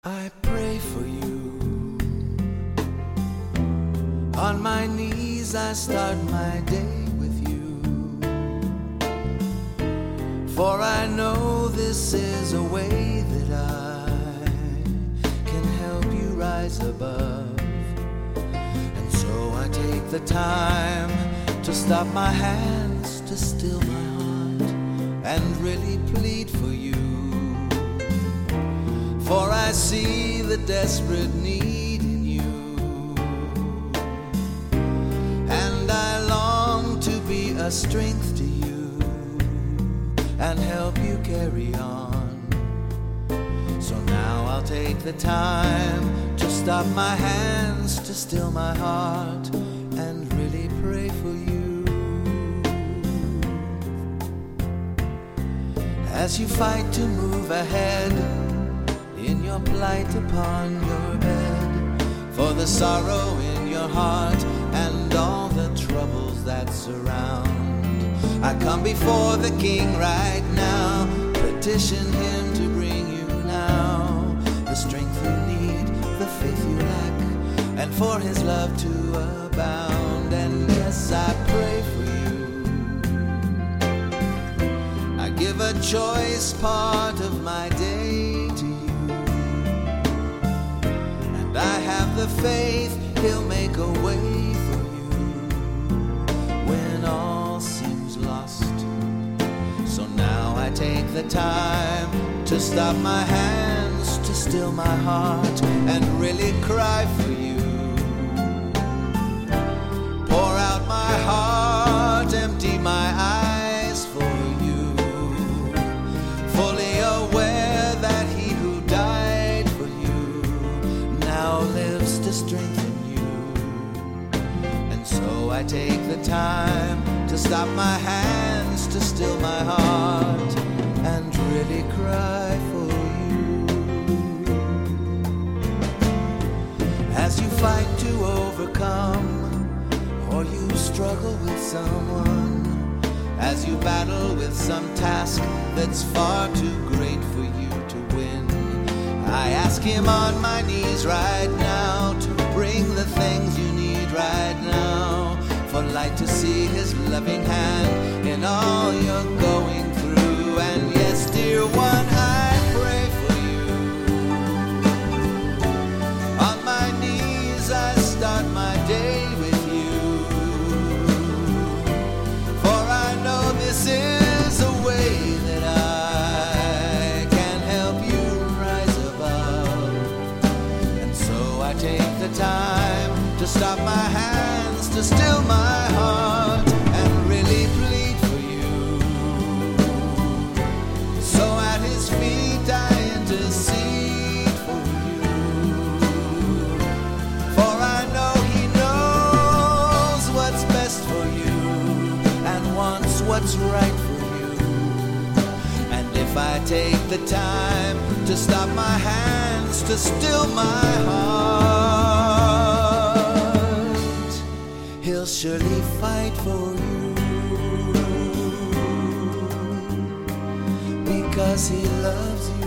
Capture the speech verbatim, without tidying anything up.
I pray for you. On my knees I start my day with you. For I know this is a way that I can help you rise above. And so I take the time to stop my hands, to still my heart, and really plead for you. For I see the desperate need in you, and I long to be a strength to you and help you carry on. So now I'll take the time to stop my hands, to still my heart, and really pray for you. As you fight to move ahead in your plight upon your bed, for the sorrow in your heart and all the troubles that surround, I come before the King right now, petition Him to bring you now the strength you need, the faith you lack, and for His love to abound. And yes, I pray for you. I give a choice part of my day to you. I have the faith He'll make a way for you when all seems lost. So now I take the time to stop my hands, to still my heart, and really cry for you. Pour out my heart, empty my eyes for you, fully aware that He who died for you now lives to strengthen you. And so I take the time to stop my hands, to still my heart, and really cry for you. As you fight to overcome, or you struggle with someone, as you battle with some task that's far too great for you to win, I ask Him on my knees right now to bring the things you need right now, for light to see His loving hand in all you're going through. And yes, dear one, I pray for you. On my knees I start my day with you, for I know this is a way that I can help you rise above. And so I take the time to stop my hands, to still my heart, and really plead for you. So at His feet I intercede for you, for I know He knows what's best for you and wants what's right for you. And if I take the time to stop my hands, to still my heart, He'll surely fight for you, because He loves you.